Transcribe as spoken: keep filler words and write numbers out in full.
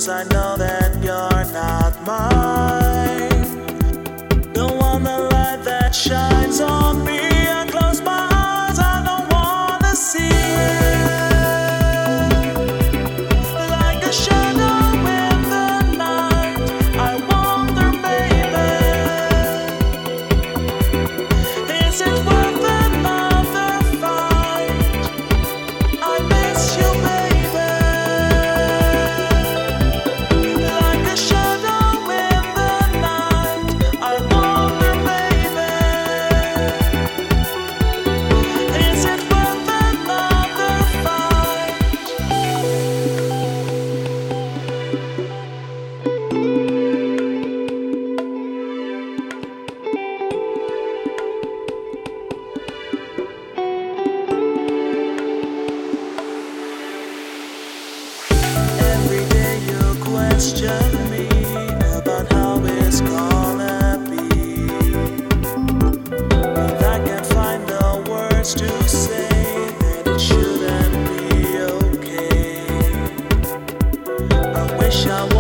'cause I know that you're not mine. Don't want the light that shines on me. I close my eyes, I don't wanna see it. Like a shadow in the night, I wonder, baby, is it worth another fight? I miss you, baby. Like a shadow in the night, I wonder, baby, is it worth another fight? Every day you question me about how it's gonna be. If I can't find the words to say, then it shouldn't be okay. I wish I